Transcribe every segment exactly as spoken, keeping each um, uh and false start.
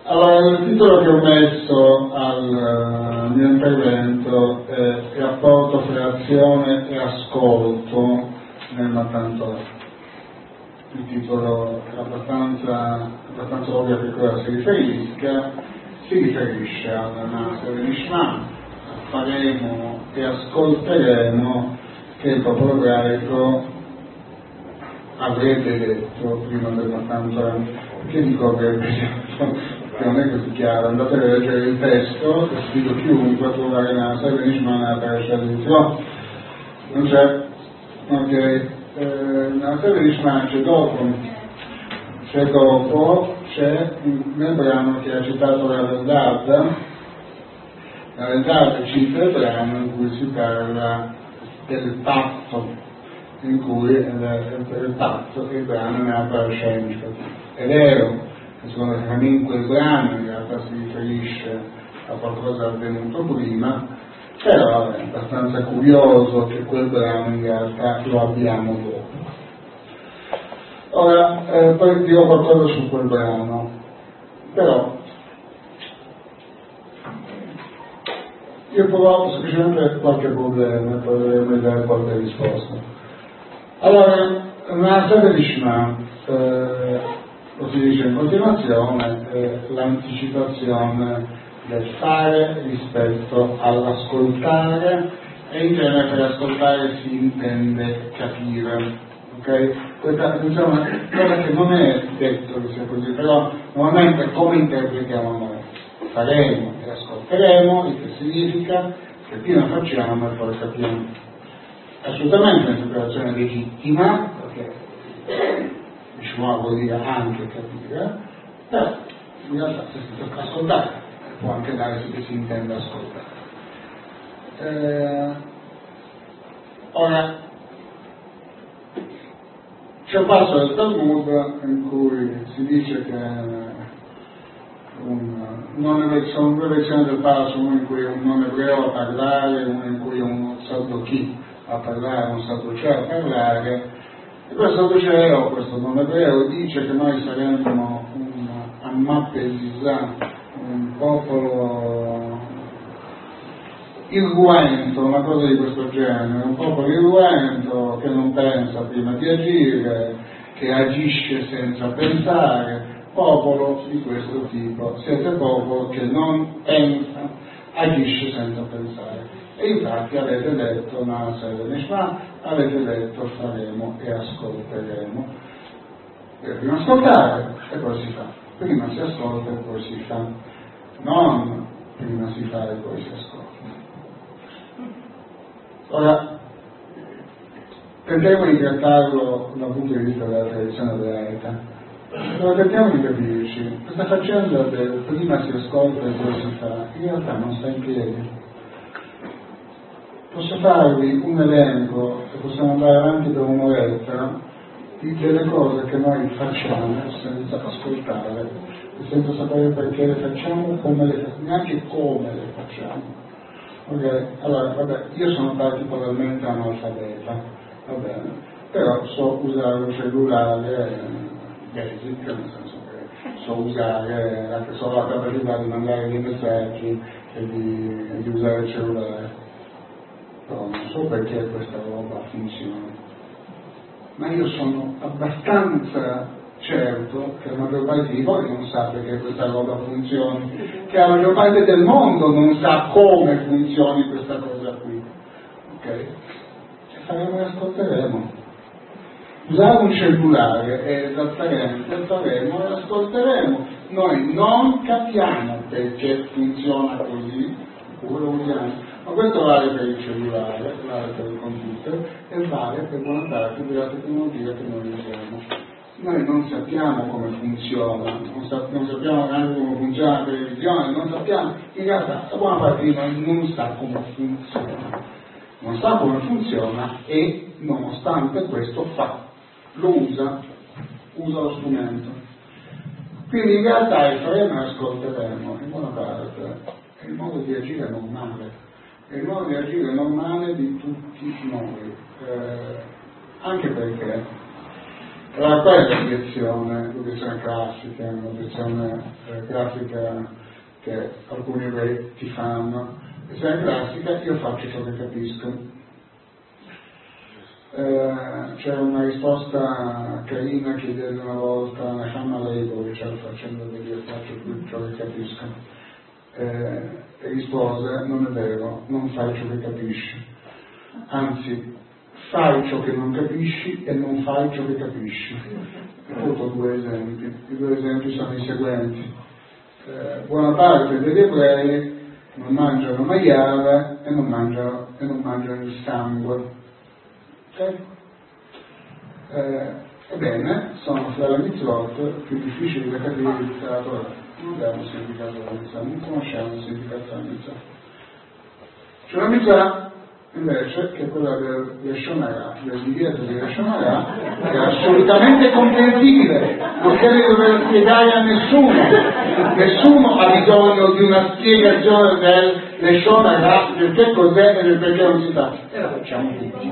Allora, il titolo che ho messo al mio intervento è rapporto fra azione e ascolto nel Mattanzolo. Il titolo è abbastanza, abbastanza ovvio a che cosa si riferisca, si riferisce alla Nasa dell'Ishma, faremo e ascolteremo che il popolo ebraico avrebbe detto prima del Mattanzolo. Perché dico avrebbe detto? Che non è così chiaro, andate a leggere il testo, che sfido chiunque a trovare Nasa dell'Ishma nella Parasha di Zio. Non c'è, ok. Nella dell'Ishma c'è dopo, c'è dopo, c'è nel brano che ha citato la Veldad, la Veldad cita il brano in cui si parla del patto, in cui il patto, il brano nella Parasha. È vero che secondo me in quel brano in realtà si riferisce a qualcosa avvenuto prima, però è abbastanza curioso che quel brano in realtà lo abbiamo dopo. Ora, eh, poi dirò qualcosa su quel brano, però io ho provato semplicemente qualche problema e poi dovremmo dare qualche risposta. Allora, una serie di Shema, eh, lo si dice in continuazione, è l'anticipazione del fare rispetto all'ascoltare, e in genere per ascoltare si intende capire, ok? Questa attenzione è una cosa che non è detto che sia così, però normalmente come interpretiamo noi? Faremo e ascolteremo, il che significa che prima facciamo e poi capiamo. Assolutamente un'interpretazione legittima, perché diciamo vuol dire anche capire, però in realtà se si tocca ascoltare può anche dare che si intende ascoltare. Eh, ora c'è un passo del Talmud in cui si dice che un, non sono due versioni del passo, uno in cui un non ebreo a parlare, uno in cui un sadduchi a parlare, un sadduceo a parlare, e questo sadduceo, questo non ebreo, dice che noi saremmo un Ammapesizà, un popolo irruento, una cosa di questo genere, un popolo irruento che non pensa prima di agire, che agisce senza pensare, popolo di questo tipo. Siete popolo che non pensa, agisce senza pensare. E infatti avete detto Nasa dell'Ishma, avete detto faremo e ascolteremo. E prima ascoltare e poi si fa. Prima si ascolta e poi si fa. Non prima si fa e poi si ascolta. Ora, tentiamo di trattarlo dal punto di vista della tradizione ebraica. Allora, tentiamo di capirci. Questa faccenda del prima si ascolta e poi si fa, in realtà non sta in piedi. Posso farvi un elenco, e possiamo andare avanti per un'oretta, di delle cose che noi facciamo senza ascoltare, e senza sapere perché le facciamo, come le facciamo, neanche come le facciamo. Ok, allora, vabbè, io sono particolarmente analfabeta, va bene, però so usare un cellulare basic, nel senso che so usare, anche solo la capacità di mandare dei messaggi e di, di usare il cellulare. Però non so perché questa roba funziona, ma io sono abbastanza certo che la maggior parte di voi non sa perché questa roba funzioni, che la maggior parte del mondo non sa come funzioni questa cosa qui, ok? E faremo e ascolteremo. Usare un cellulare è esattamente faremo e ascolteremo. Noi non capiamo perché funziona così, oppure lo usiamo. Ma questo vale per il cellulare, vale per il computer e vale per buona parte della tecnologia che noi usiamo. Noi non sappiamo come funziona, non, sap- non sappiamo neanche come funziona la televisione, non sappiamo, in realtà la buona parte di noi non sa come funziona, non sa come funziona e nonostante questo fa, lo usa, usa lo strumento. Quindi in realtà il faremo e ascolteremo, in buona parte, è il modo di agire normale, è il modo di agire normale di tutti noi, eh, anche perché Allora qual è l'obiezione, l'obiezione classica, l'obiezione eh, classica che alcuni re ti fanno? L'obiezione classica: io faccio ciò che capisco. Eh, c'è una risposta carina che diede una volta a Hanna Leibovitz facendo che io faccio ciò che capisco. Eh, e rispose: non è vero, non fai ciò che capisci, anzi fai ciò che non capisci e non fai ciò che capisci. Ho avuto due esempi. I due esempi sono i seguenti: eh, buona parte degli ebrei non mangiano maiale e non mangiano, e non mangiano il sangue. Okay? Eh, ebbene, sono fra le mitzvot più difficili da capire di tutta la Torah. Non abbiamo il significato della mitzvah, non conosciamo il significato della mitzvah. C'è una mitzvah invece che è quella del Leshon Hara, del divieto di Leshon Hara, che è assolutamente comprensibile, non deve dover spiegare a nessuno. Nessuno ha bisogno di una spiegazione del Leshon Hara, del che cos'è e del perché non si fa. E la facciamo tutti.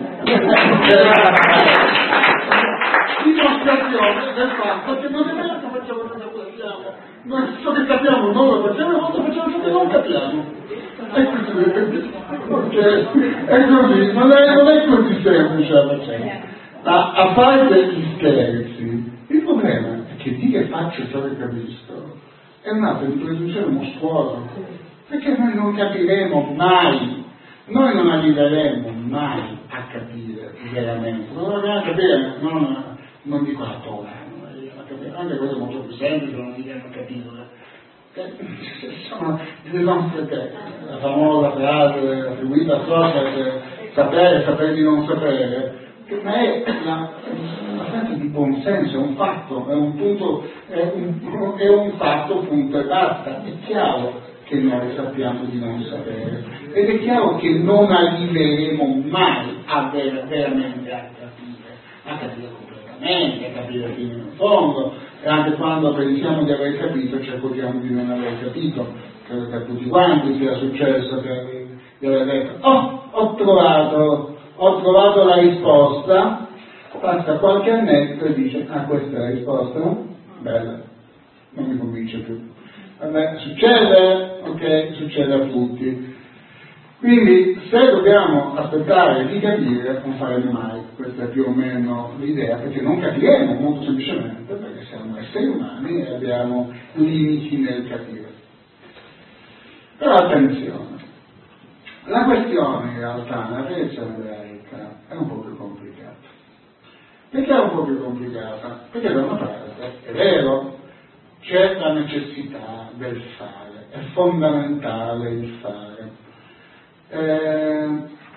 Dimostrazione del fatto che non è vero che facciamo ciò che facciamo, ma ciò che capiamo non lo facciamo, e quando facciamo ciò che non capiamo. È così, okay. È così, non è, non è così semplice la faccenda. Ma a parte gli scherzi, il problema è che di che faccio ciò che capisco è un atto di presunzione mostruosa, perché noi non capiremo mai, noi non arriveremo mai a capire veramente, non dobbiamo capire, non, non dico la Torah, anche cose molto più semplici non dobbiamo capire. Sono delle nostre, la famosa frase attribuita a Socrate, sapere, sapere di non sapere, ma è una frase di buon senso, è un fatto, è un punto, è un, è un fatto punto e basta. È chiaro che noi sappiamo di non sapere ed è chiaro che non arriveremo mai a ver- veramente a capire, a capire completamente, a capire fino in fondo. E anche quando pensiamo di aver capito cerchiamo di non aver capito. Credo che a tutti quanti sia successo che di aver detto oh, ho trovato ho trovato la risposta, passa qualche annetto e dice ah, questa è la risposta, no? Bella, non mi convince più. A me succede, ok, succede a tutti. Quindi se dobbiamo aspettare di capire non faremo mai, questa è più o meno l'idea, perché non capiremo molto semplicemente perché siamo esseri umani e abbiamo limiti nel capire. Però attenzione, la questione in realtà nella tradizione ebraica è un po' più complicata. Perché è un po' più complicata? Perché da una parte è vero, c'è la necessità del fare, è fondamentale il fare. Eh,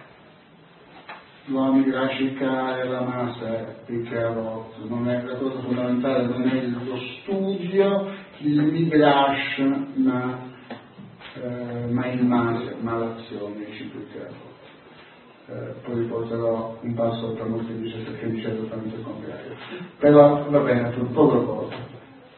l'uomo grafica e la massa non è la cosa fondamentale, non è lo studio, il midrash, ma, eh, ma il mase, ma l'azione, dice più che eh, poi riporterò un passo tra molti dice perché dice esattamente il contrario, però va bene, per poco cosa.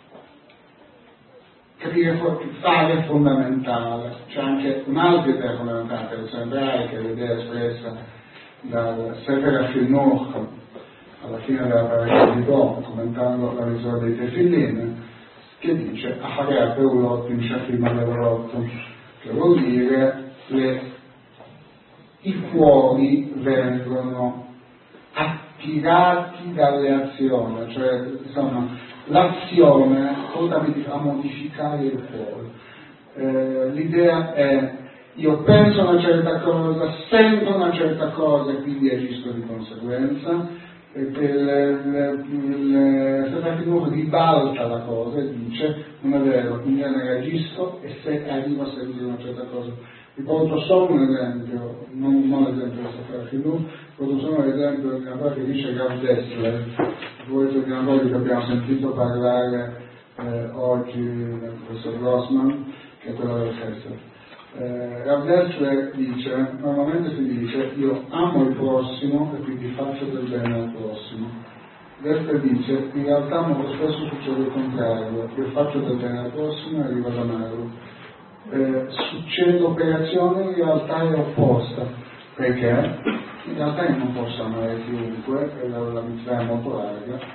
Capire fare è fondamentale, c'è anche un'altra idea fondamentale per il ebraica, l'idea espressa dal Sefer HaChinuch alla fine della paragrafia di Do, commentando la misura dei Tefillin, che dice Aharea Peulot in Shafim Alevorot, che vuol dire le, i cuori vengono attirati dalle azioni, cioè insomma l'azione porta a modificare il cuore. Eh, l'idea è io penso una certa cosa, sento una certa cosa e quindi agisco di conseguenza. E per il, il Sefer HaChinuch ribalta la cosa e dice non è vero, in genere agisco e se arrivo a sentire una certa cosa. Vi porto solo un esempio, non, non l'esempio del Sefer HaChinuch, porto solo l'esempio di una cosa che dice Rav Dessler. Voi di una cosa che abbiamo sentito parlare eh, oggi del professor Grossman, che è quella del Festival. Eh, Rav Dessler dice, normalmente si dice io amo il prossimo e quindi faccio del bene al prossimo. Dessler dice in realtà molto spesso succede il contrario, io faccio del bene al prossimo e arrivo ad amarlo. Eh, succede l'operazione in realtà è opposta, perché in realtà io non posso amare chiunque, e la, la mitzvah è molto larga,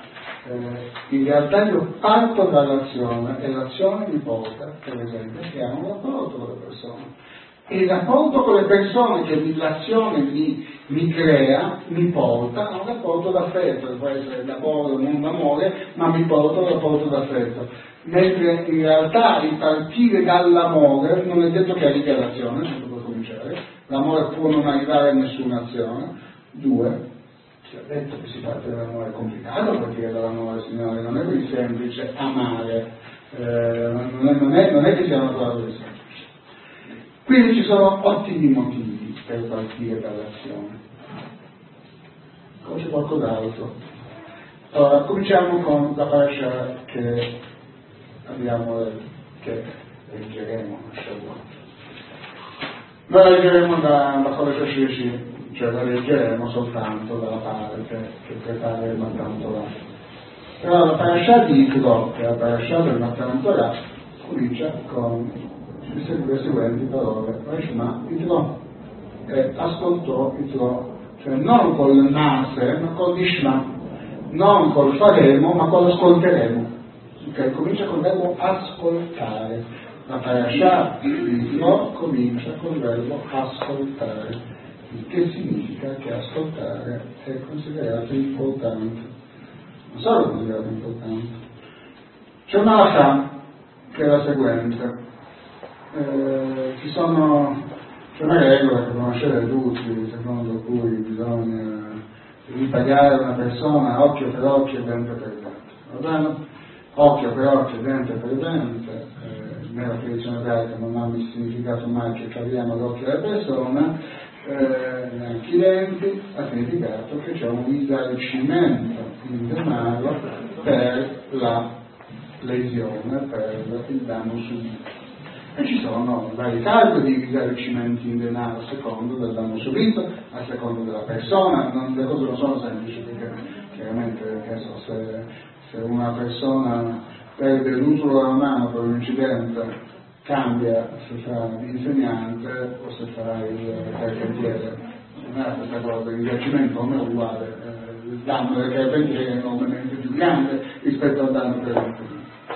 Eh, in realtà io parto dall'azione e l'azione mi porta, per esempio, a creare un rapporto con le persone. E il rapporto con le persone che l'azione mi, mi crea mi porta a un rapporto d'affetto, può essere d'amore o non d'amore, ma mi porta a un rapporto d'affetto. Mentre in realtà il partire dall'amore non è detto che arrivi all'azione, tanto per cominciare, l'amore può non arrivare a nessuna azione. Due, si è detto che si parte dall'amore, è complicato partire dall'amore, signore, non è così semplice amare, eh, non, è, non, è, non è che sia una cosa così semplice. Quindi ci sono ottimi motivi per partire dall'azione. Poi c'è qualcos'altro. Allora, cominciamo con la parasha che abbiamo, che leggeremo a Shavuot. Noi leggeremo da, da parasha Shishi, cioè la leggeremo soltanto dalla parte che prepareremo a tanto là. Però la parasha di Yitro, che è la parasha del Matan Torah, comincia con le seguenti parole: Reshma Yitro, e ascoltò Yitro, cioè non col nase ma col Ishma, non col faremo ma col ascolteremo. Ok, comincia col verbo ascoltare. La parasha di Yitro comincia col verbo ascoltare, il che significa che ascoltare è considerato importante. Non solo considerato importante. C'è una halakha che è la seguente. Eh, ci sono, c'è una regola che conoscete tutti, secondo cui bisogna ripagare una persona occhio per occhio e dente per dente. Va bene? Occhio per occhio e dente per dente, eh, nella tradizione ebraica non hanno il significato mai che caviamo l'occhio della persona, eh, neanche i denti, ha significato che c'è un risarcimento in denaro per la lesione, per il danno subito. E ci sono vari casi di risarcimenti in denaro a secondo del danno subito, a secondo della persona. Non, le cose non sono semplici, perché chiaramente che so, se, se una persona perde l'uso della mano per un incidente, cambia se fa l'insegnante o se fa il carpentiere. Non è questa cosa, il risarcimento non è uguale, eh, il danno del carpentiere è enormemente più grande rispetto al danno per l'insegnante.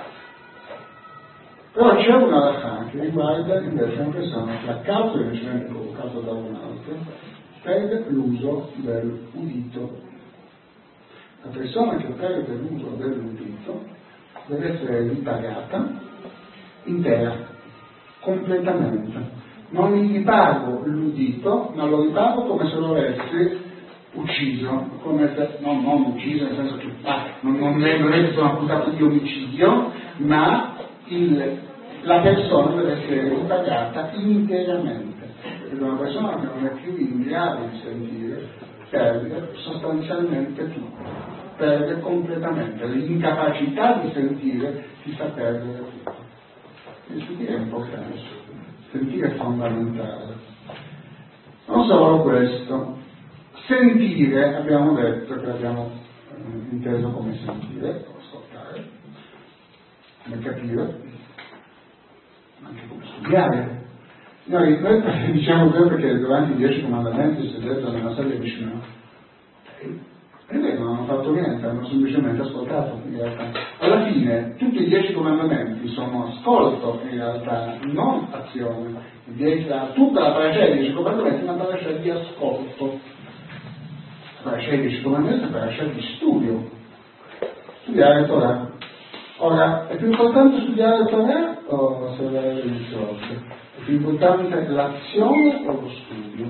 Però c'è una halakha che riguarda invece una persona che a causa di un incidente provocato da un altro perde l'uso dell'udito. La persona che perde l'uso dell'udito deve essere ripagata intera, completamente. Non gli ripago l'udito, ma lo ripago come se lo avessi ucciso, come se, no, non ucciso nel senso che ah, non, non, è, non è che sono accusato di omicidio, ma Il, la persona deve essere ripagata interamente, perché una persona che non è più in grado di sentire perde sostanzialmente tutto, perde completamente, l'incapacità di sentire ti fa perdere tutto. Il sentire è importante, sentire è fondamentale. Non solo questo, sentire abbiamo detto che abbiamo eh, inteso come sentire, come ascoltare, come capire, anche come studiare. Noi, noi diciamo sempre che durante i dieci comandamenti si è detto nella serie di Shema, e lei non hanno fatto niente, hanno semplicemente ascoltato in realtà. Alla fine tutti i dieci comandamenti sono ascolto in realtà, non azione. Tutta la parasha dei dieci comandamenti è una parasha di ascolto. La parasha dei dieci comandamenti è una parasha di studio. Studiare Torah. Ora, è più importante studiare Torah o osservare le mitzvot? È più importante l'azione o lo studio?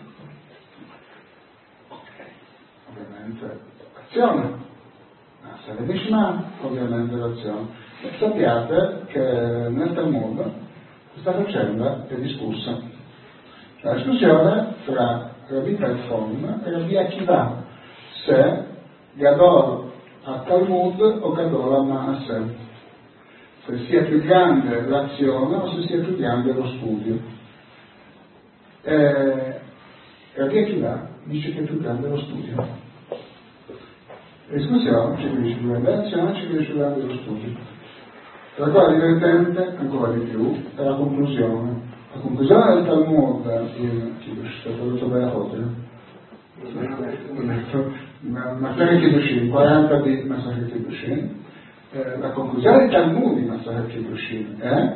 Ok, ovviamente l'azione. Ma se ne Shema, ovviamente l'azione. E sappiate che nel Talmud questa faccenda è discussa. La discussione tra Rabbi Tarfon e Rabbi Akiva, se Gadol a Talmud o Gadol a Maaseh, se sia più grande l'azione o se sia più grande lo studio. E Rabbi Akiva dice che è più grande lo studio. La discussione ci dice più grande l'azione, ci dice più grande lo studio. La cosa divertente, ancora di più, è la conclusione. La conclusione del Talmud in Kiddush, che ho detto bene a Maseret Kiddushin, quaranta di Maseret Kiddushin, eh, la conclusione del Talmud di Maseret Kiddushin è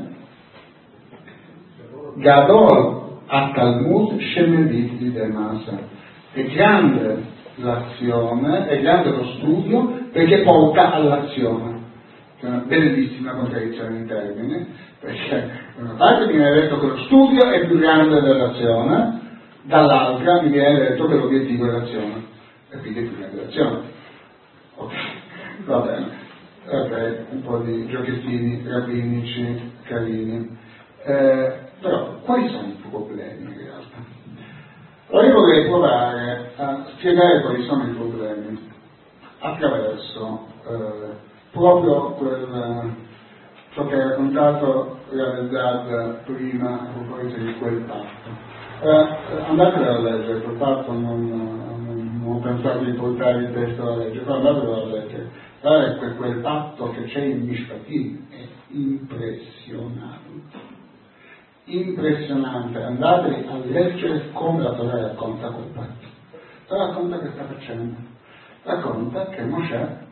Gadol a Talmud Shemevit di Demasa. È grande l'azione, è grande lo studio perché porta all'azione. È una bellissima contraddizione in termini, perché da una parte mi viene detto che lo studio è più grande dell'azione, dall'altra mi viene detto che l'obiettivo è l'azione, e quindi è più grande l'azione. Ok, va bene, ok, un po' di giochettini rabbinici carini. Eh, però quali sono i problemi in realtà? Allora io vorrei provare a spiegare quali sono i problemi attraverso eh, proprio quel, ciò che ha raccontato Realizzad prima a proposito di quel patto. Eh, andatelo a leggere, quel patto non, non, non ho pensato di portare il testo a leggere, però andatelo a leggere. Guardate quel, quel patto che c'è in Mishpatim è impressionante. Impressionante, andate a leggere come la Torah racconta quel patto. La Torah racconta che sta facendo. Racconta che Mosè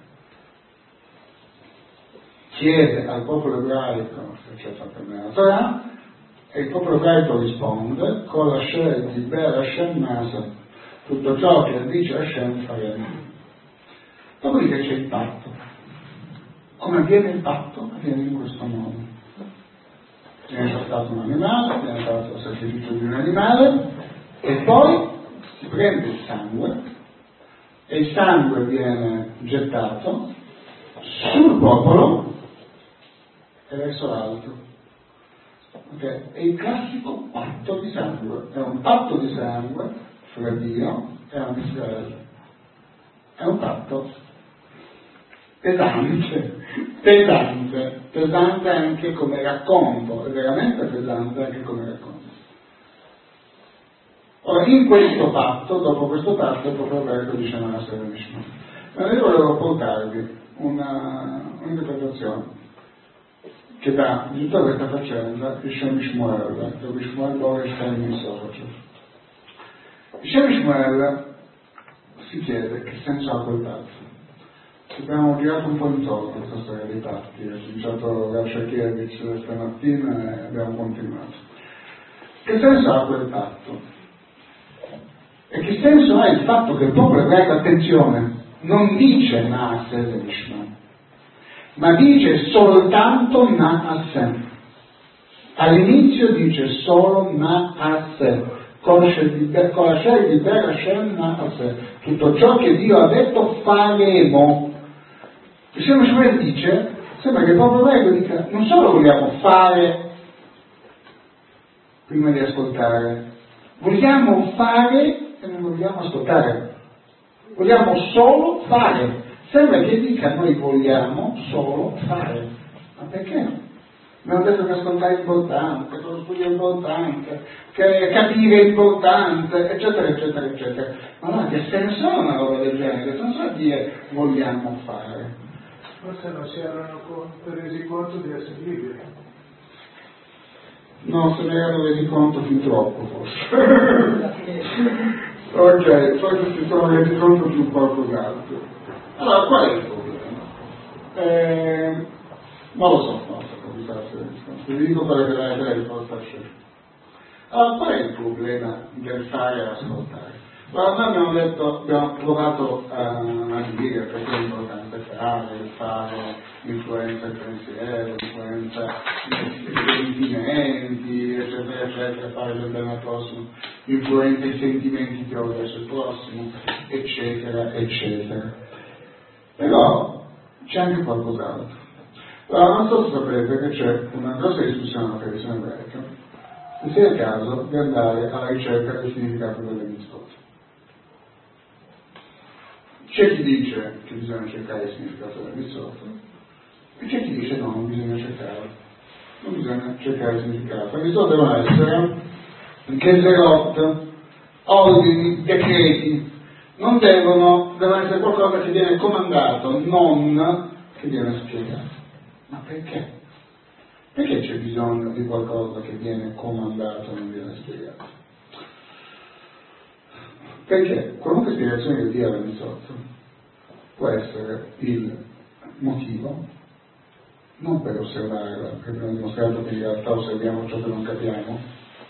chiede al popolo ebraico se c'è fatto la Torah e il popolo ebraico risponde con la scelta di Ber Hashem Nasa, tutto ciò che dice Hashem faremo. Dopodiché c'è il patto. Come avviene il patto? Avviene in questo modo. Viene portato un animale, viene fatto il sacrificio di un animale e poi si prende il sangue e il sangue viene gettato sul popolo e verso l'alto. Okay? È il classico patto di sangue, è un patto di sangue fra Dio e Israele. È un patto pesante, pesante, pesante anche come racconto, è veramente pesante anche come racconto. Ora, in questo patto, dopo questo patto, il popolo ebraico dice una serie di Mishma. Ma io volevo portarvi una, un'interpretazione che dà di tutta questa faccenda il Shem Shmuel, dove Shmuel Borenstein in Socher. Il Shem Shmuel si chiede che senso ha quel patto. Abbiamo girato un po' intorno a questa storia dei patti, ho cominciato Rav Shakirevich stamattina e abbiamo continuato. Che senso ha quel patto? E che senso ha il fatto che il popolo ebraico, attenzione, non dice Naaseh Mishma, ma dice soltanto Naaseh. All'inizio dice solo Naaseh, con la scelta di Ber Hashem Naaseh, tutto ciò che Dio ha detto faremo. Il Shem Shmuel dice, sembra che il popolo ebraico dica, non solo vogliamo fare prima di ascoltare, vogliamo fare e non vogliamo ascoltare, vogliamo solo fare. Sembra che dica noi vogliamo solo fare. Ma perché no? Abbiamo detto che ascoltare è importante, che lo studio è importante, che capire è importante, eccetera, eccetera, eccetera. Ma no, che senso ha una roba del genere? Che senso ha dire vogliamo fare? Forse non si erano resi conto di essere liberi. No, se ne erano resi conto fin troppo, forse. Ok, forse si sono resi conto più qualcos'altro. Allora, qual è il problema? Eh, non lo so, non so come vi dico quello che deve essere la risposta a scelta. Allora, qual è il problema del fare e ascoltare? Allora, noi abbiamo detto, abbiamo provato a, a dire perché è importante fare, fare influenza il pensiero, influenza i sentimenti, eccetera, eccetera, fare del bene al prossimo, influenza i sentimenti che ho verso il prossimo, eccetera, eccetera. Però c'è anche qualcos'altro. Allora, non so se sapete che c'è una grossa discussione nella tradizione ebraica, se sia il caso di andare alla ricerca del significato delle mitzvot. C'è chi dice che bisogna cercare il significato delle mitzvot e c'è chi dice no, non bisogna cercare, non bisogna cercare il significato. Le mitzvot devono essere gezerot, ordini, decreti, non devono, devono essere qualcosa che viene comandato, non che viene spiegato. Ma perché? Perché c'è bisogno di qualcosa che viene comandato e non viene spiegato? Perché qualunque spiegazione che dia lì sotto può essere il motivo, non per osservarla, perché abbiamo dimostrato che in realtà osserviamo ciò che non capiamo,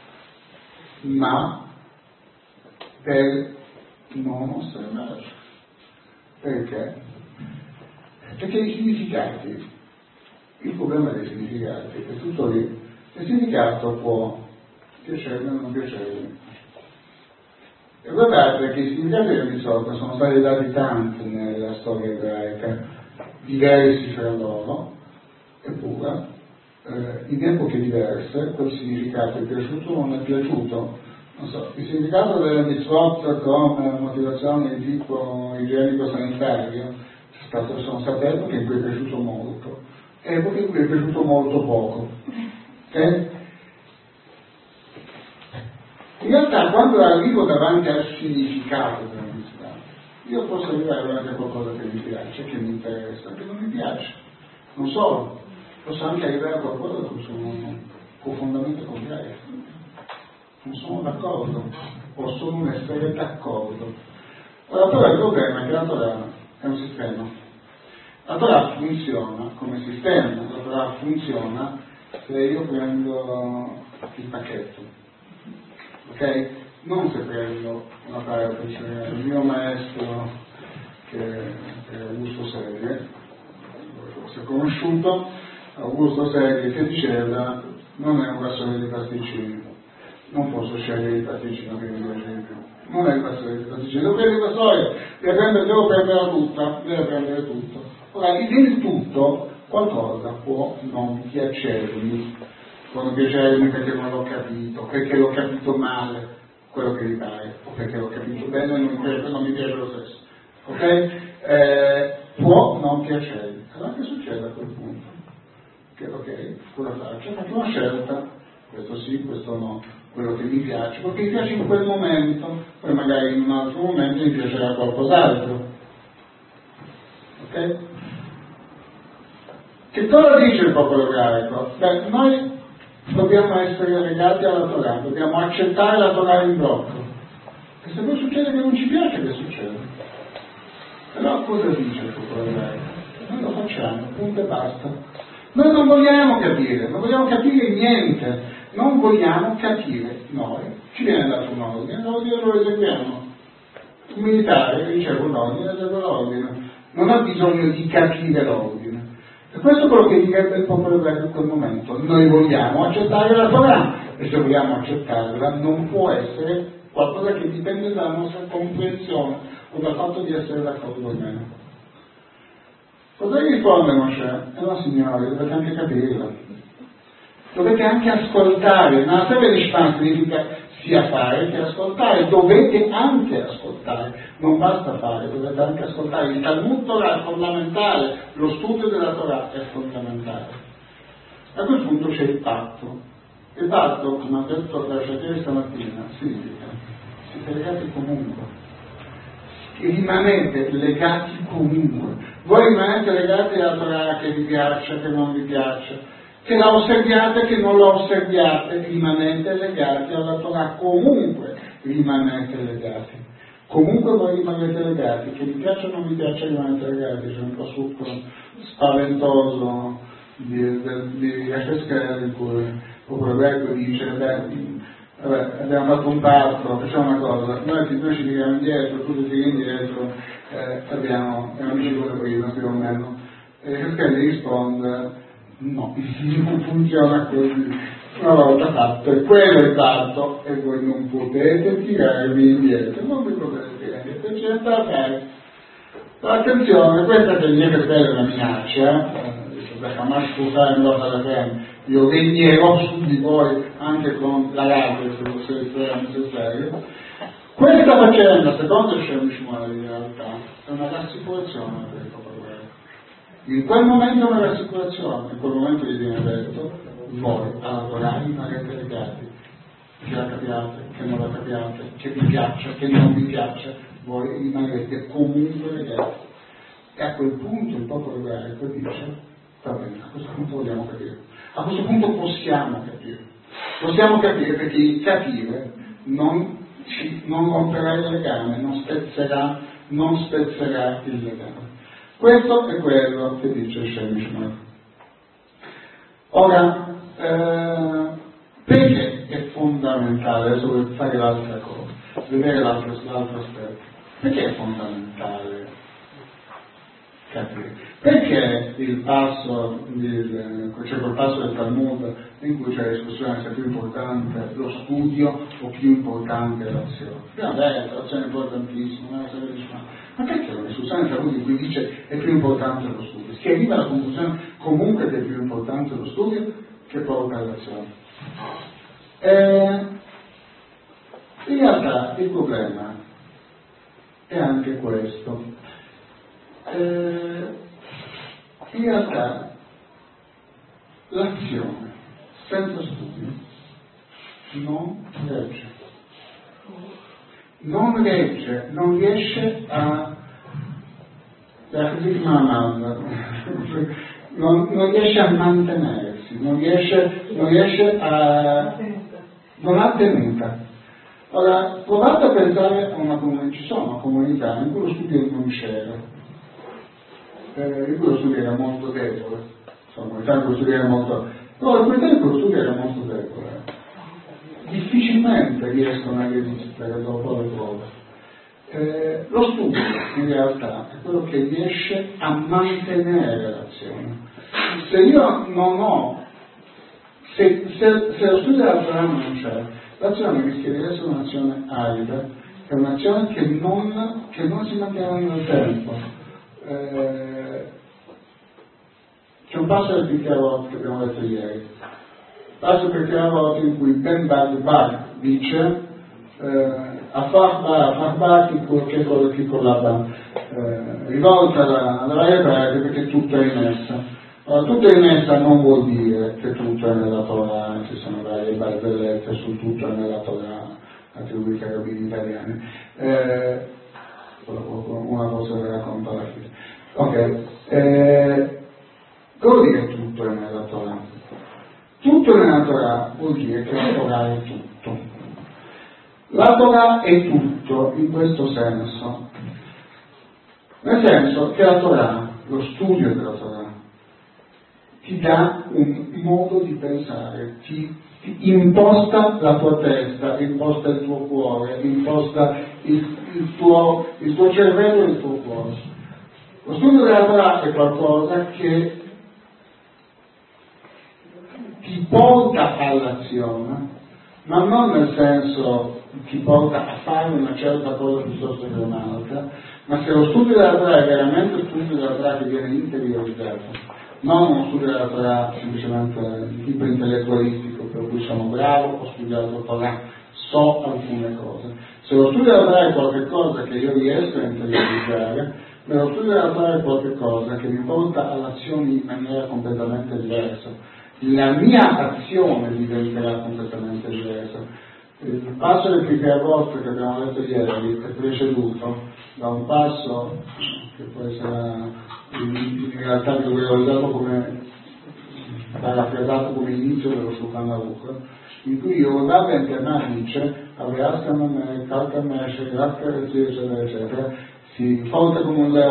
ma per non osservarla. Perché? Perché i significati, il problema dei significati è tutto lì. Il significato può piacere o non piacere. E guardate che i significati dell'Episodio sono stati dati tanti nella storia ebraica, diversi fra loro, eppure eh, in epoche diverse quel significato è piaciuto o non è piaciuto. Non so, il significato delle mitzvot come motivazione di tipo igienico-sanitario stato, sono state epoche in cui è piaciuto molto, epoche in cui è piaciuto molto poco. Okay? In realtà quando arrivo davanti al significato della mitzvah, io posso arrivare davanti a qualcosa che mi piace, che mi interessa, che non mi piace. Non solo, posso anche arrivare a qualcosa con cui sono profondamente contrario. Non sono d'accordo, o sono essere d'accordo. Ora, però il problema è che la Torah è un sistema. La Torah funziona come sistema, la Torah funziona se io prendo il pacchetto, ok? Non se prendo una parte, cioè il mio maestro che è Augusto Segre, forse conosciuto, Augusto Segre, che diceva non è un vassoio di pasticcini, non posso scegliere il pasticcino che mi piace di più, non è il vassoio di pasticcini, devo prendere il vassoio, devo prendere, devo prenderla tutta, devo prendere tutto. Ora, il tutto qualcosa può non piacermi, può non piacermi perché non l'ho capito, perché l'ho capito male, quello che mi pare, o perché l'ho capito bene e non mi piace, non mi piace lo stesso, ok? Eh, può non piacermi. Allora che succede a quel punto? Che ok, cosa faccio? Faccio una scelta, questo sì, questo no, quello che mi piace, perché mi piace in quel momento, poi magari in un altro momento mi piacerà qualcos'altro. Ok? Che cosa dice il popolo ebraico? Beh, noi dobbiamo essere legati alla Torah, dobbiamo accettare la Torah in blocco. E se poi succede che non ci piace, che succede? Però cosa dice il popolo ebraico? Noi lo facciamo, punto e basta. Noi non vogliamo capire, non vogliamo capire niente, non vogliamo capire noi. Ci viene dato un ordine, l'ordine lo eseguiamo. Un militare riceve un ordine, esegue l'ordine. Non ha bisogno di capire l'ordine. E questo è quello che direbbe il popolo ebraico in quel momento. Noi vogliamo accettare la Torah, e se vogliamo accettarla non può essere qualcosa che dipende dalla nostra comprensione o dal fatto di essere d'accordo o meno. Cosa risponde Mosè? Eh no signore, dovete anche capirla. Dovete anche ascoltare. Una serie di shpan significa sia fare che ascoltare. Dovete anche ascoltare. Non basta fare, dovete anche ascoltare. Il Talmud Torah è fondamentale, lo studio della Torah è fondamentale. A quel punto c'è il patto. Il patto, come ha detto Rashatir stamattina, significa siete legati comunque. Rimanete legati comunque. Voi rimanete legati alla Torah che vi piace, che non vi piace, che la osserviate, che non la osserviate, rimanete legati alla Torah, comunque rimanete legati. Comunque voi rimanete legati, che vi piace o non vi piace rimanete legati. C'è un passucco spaventoso di, di, di Yechezkel in cui il popolo ebraico dice beh, vabbè, abbiamo fatto un patto, facciamo una cosa, noi, noi ci tiriamo indietro, tu ti tiri indietro, eh, abbiamo, è un amico da prima più o meno. E Yechezkel gli risponde no, non funziona così. Una volta fatto, e quello è il patto, e voi non potete tirarvi indietro, non vi potete tirare indietro, c'è niente da fare. Ma attenzione, questa che niente è una minaccia, da Hamas scusare in lotta alla femme, io regnerò su di voi anche con la rabbia, se fosse necessario. Questa faccenda, secondo il Shem Shmuel, in realtà, è una rassicurazione per il popolo ebraico. In quel momento è una rassicurazione, in quel momento gli viene detto voi alla Torah rimanete legati, che la capiate, che non la capiate, che vi piaccia, che non vi piaccia, voi rimanete comunque legati. E a quel punto il popolo ebraico dice, va bene, a questo punto vogliamo capire, a questo punto possiamo capire, possiamo capire perché il capire non ci, non romperà il legame, non spezzerà, non spezzerà il legame. Questo è quello che dice Shemishmer. Ora, eh, perché è fondamentale, adesso voglio fare l'altra cosa, vedere l'altro, l'altro aspetto, perché è fondamentale capire? Perché il passo, il, cioè quel passo del Talmud in cui c'è la discussione se è più importante lo studio o più importante l'azione? Abbiamo detto, l'azione è importantissima, ma perché la discussione del Talmud in cui dice è più importante lo studio? Si arriva alla conclusione comunque che è più importante lo studio che porta all'azione. Eh, in realtà il problema è anche questo. Eh, in realtà l'azione senza studio non regge, non regge, non riesce a non, non riesce a mantenersi, non riesce, non riesce a non ha tenuta. Ora provate a pensare a una comunità, ci sono comunità in cui lo studio non c'era. Eh, in cui lo studio era molto debole, sono comunità in cui lo studio era molto però le comunità in cui lo studio era molto debole difficilmente riescono a resistere dopo le prove. Eh, lo studio in realtà è quello che riesce a mantenere l'azione. Se io non ho se, se, se lo studio della Torah non c'è, l'azione rischia di essere un'azione arida, è un'azione che non, che non si mantiene nel tempo. Eh, c'è un passo del Pirkei che abbiamo letto ieri, passo del Pirkei in cui Ben Bag dice eh, a Farbà che con chi collabora eh, rivolta alla, alla varia pratica perché tutto è in essa. Allora, tutto è in essa non vuol dire che tutto è nella Torah, ci sono varie barzellette su tutto è nella Torah attribuite ai rabbini italiani. Eh, una cosa che racconto alla fine. Ok, eh, cosa vuol dire tutto è nella Torah? Tutto è nella Torah vuol dire che la Torah è tutto. La Torah è tutto in questo senso, nel senso che la Torah, lo studio della Torah, ti dà un modo di pensare, ti, ti imposta la tua testa, imposta il tuo cuore, imposta il, il, tuo, il tuo cervello e il tuo cuore. Lo studio della Torah è qualcosa che ti porta all'azione, ma non nel senso ti porta a fare una certa cosa piuttosto che un'altra, ma se lo studio della Torah è veramente lo studio della Torah che viene interiorizzato, non uno studio della Torah semplicemente di tipo intellettualistico per cui sono bravo, ho studiato la Torah, so alcune cose. Se lo studio della Torah è qualche cosa che io riesco a interiorizzare, ma lo studio della Torah è qualche cosa che mi porta all'azione in maniera completamente diversa. La mia azione diventerà completamente diversa. Il passo del Pirkei Avot che abbiamo letto ieri è preceduto da un passo che poi sarà in realtà che volevo usato come parafrasato come inizio dello Shulchan Aruch, in cui Yehuda ben Kenna dice Aveascam Kalkamesh eccetera eccetera, si forte come un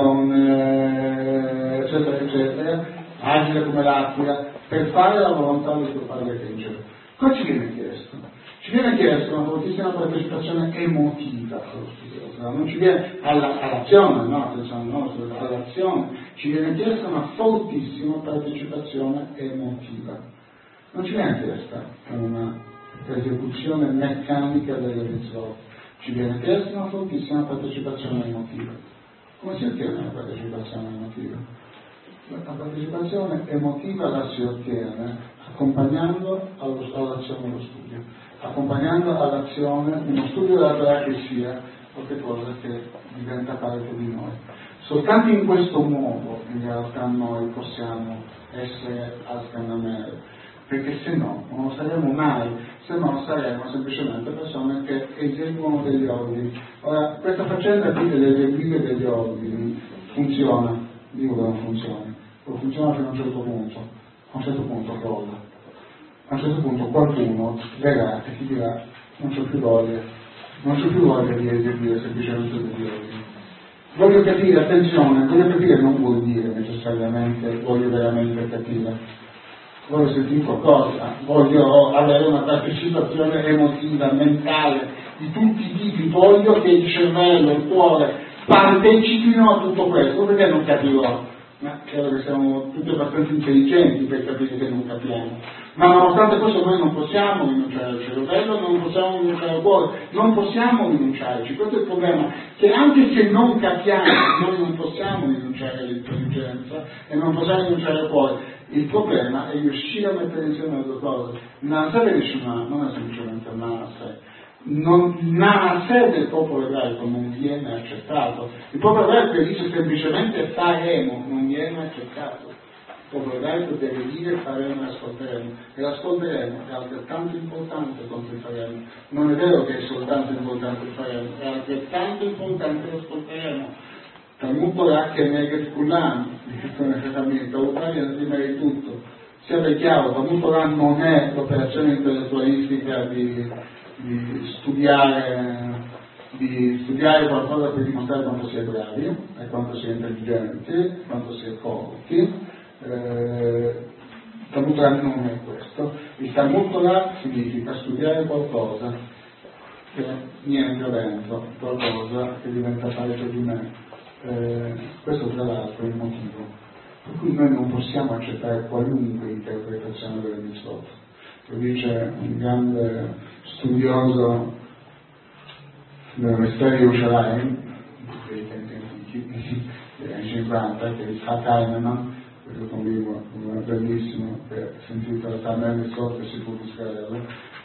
leone eccetera eccetera, agile come l'aquila, per fare la volontà del suo padre che è in cielo. Cosa ci viene chiesto? Ci viene chiesto una fortissima partecipazione emotiva allo studio, non ci viene alla, all'azione, no, attenzione, no, all'azione, ci viene chiesta una fortissima partecipazione emotiva. Non ci viene chiesta una esecuzione meccanica delle mitzvot, ci viene chiesta una fortissima partecipazione emotiva. Come si ottiene la partecipazione emotiva? La partecipazione emotiva la si ottiene accompagnando allo, all'azione dello studio, accompagnando all'azione uno studio della Torah che sia qualcosa che diventa parte di noi. Soltanto in questo modo in realtà noi possiamo essere Askanamere, perché se no non lo saremo mai, se no saremo semplicemente persone che eseguono degli ordini. Ora, questa faccenda qui dell'eseguire degli ordini funziona, dico che non funziona, però funziona fino a un certo punto, a un certo punto crolla. A un certo punto qualcuno verrà e ti dirà non c'ho più voglia, non c'è più voglia di eseguire semplicemente degli ordini. Voglio capire, attenzione, voglio capire non vuol dire necessariamente voglio veramente capire, voglio sentire qualcosa, voglio avere una partecipazione emotiva, mentale, di tutti i tipi, voglio che il cervello, il cuore partecipino a tutto questo, perché non capirò? Ma credo che siamo tutti abbastanza intelligenti per capire che non capiamo. Ma nonostante questo noi non possiamo rinunciare al cervello, non possiamo rinunciare al cuore, non possiamo rinunciarci. Questo è il problema, che anche se non capiamo, noi non possiamo rinunciare all'intelligenza e non possiamo rinunciare al cuore. Il problema è riuscire a mettere insieme le due cose. Nasa Verishma non è semplicemente Nasa. Non, Nasa del popolo ebraico non viene accettato. Il popolo ebraico dice semplicemente faremo, non viene accettato. Il popolo ebraico deve dire faremo e ascolteremo, e l'ascolteremo è altrettanto importante quanto il faremo. Non è vero che è soltanto importante il faremo, è altrettanto importante l'ascolteremo. Talmud Torah che Neget Kulam, prima di tutto, sia ben chiaro, Talmud Torah non è l'operazione intellettualistica di, di studiare di studiare qualcosa per dimostrare quanto si è bravi e quanto si è intelligenti, quanto si è colti. Eh, Talmud Torah non è questo. Il Talmud Torah significa studiare qualcosa che mi entra dentro, qualcosa che diventa parte di me. Eh, questo tra l'altro è il motivo per cui noi non possiamo accettare qualunque interpretazione delle mitzvot. Lo dice un grande studioso del mistero di Yerushalayim dei tempi antichi, degli anni cinquanta, che è Yitzhak Heinemann, questo è un libro bellissimo che sentite trattare le mitzvot e si può Israele,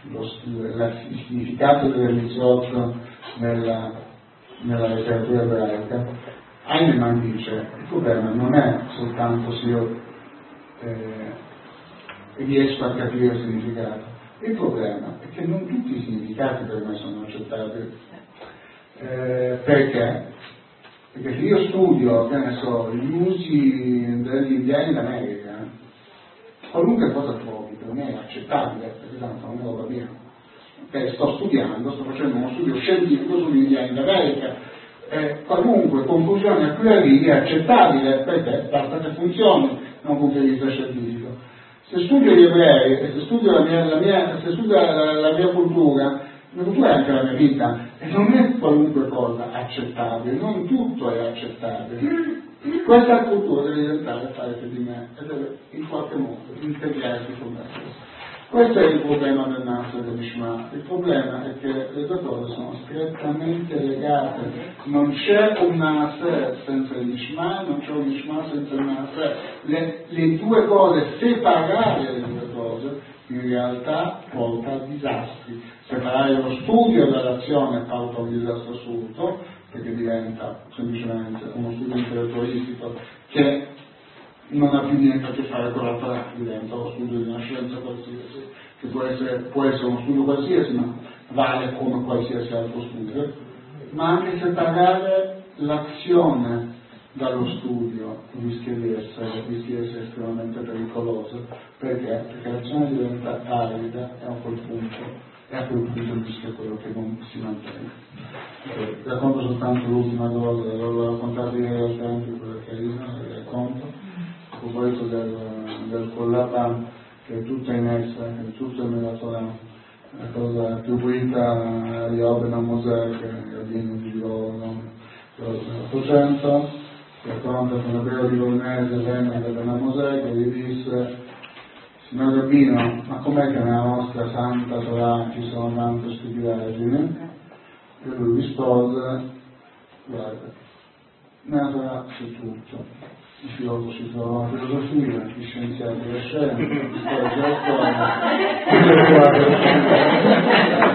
il significato delle mitzvot nella, nella letteratura ebraica. Heinemann dice il problema non è soltanto se io eh, riesco a capire il significato, il problema è che non tutti i significati per me sono accettabili. Eh, perché? Perché se io studio, che ne so, gli usi degli indiani d'America, qualunque cosa trovi per me è accettabile, perché tanto non è roba mia. Okay, sto studiando, sto facendo uno studio scientifico sugli indiani d'America. Eh, qualunque conclusione a cui arrivi è accettabile, perché basta che funzioni da un punto di vista scientifico. Se studio gli ebrei e se studio la mia, la mia, se studio la, la mia cultura, la mia cultura è anche la mia vita, e non è qualunque cosa accettabile, non tutto è accettabile. Questa cultura deve diventare parte di me e deve in qualche modo integrarsi con me stesso. Questo è il problema del Nasa e del Lishma. Il problema è che le due cose sono strettamente legate. Non c'è un Nasa senza il Lishma, non c'è un Lishma senza il Nasa. Le, le due cose, separare le due cose, in realtà porta a disastri. Separare lo studio dall'azione porta a un disastro assoluto, perché diventa semplicemente uno studio intellettualistico che non ha più niente a che fare con la pratica, diventa lo studio di una scienza qualsiasi, che può essere, può essere uno studio qualsiasi, ma vale come qualsiasi altro studio, ma anche separare l'azione dallo studio rischia di essere, rischia di essere estremamente pericoloso. Perché? Perché l'azione diventa arida e a quel punto, e a quel punto rischia quello che non si mantiene. Eh, racconto soltanto l'ultima cosa, l'avevo raccontato ieri al tempo, quello che è racconto. A proposito del, del Kollabam, che è tutta in essa, che è tutta nella Torah, la cosa attribuita a Yob e a Mosè, che rabbino di l'Ottocento, che racconta che un ebreo livornese venne da Mosè che gli disse: signor rabbino, ma com'è che nella nostra santa Torah ci sono tante stupidaggini? E lui rispose: guarda, nella Torah c'è tutto. I filosofi trovano la filosofia, gli scienziati la scienza, poi la storia,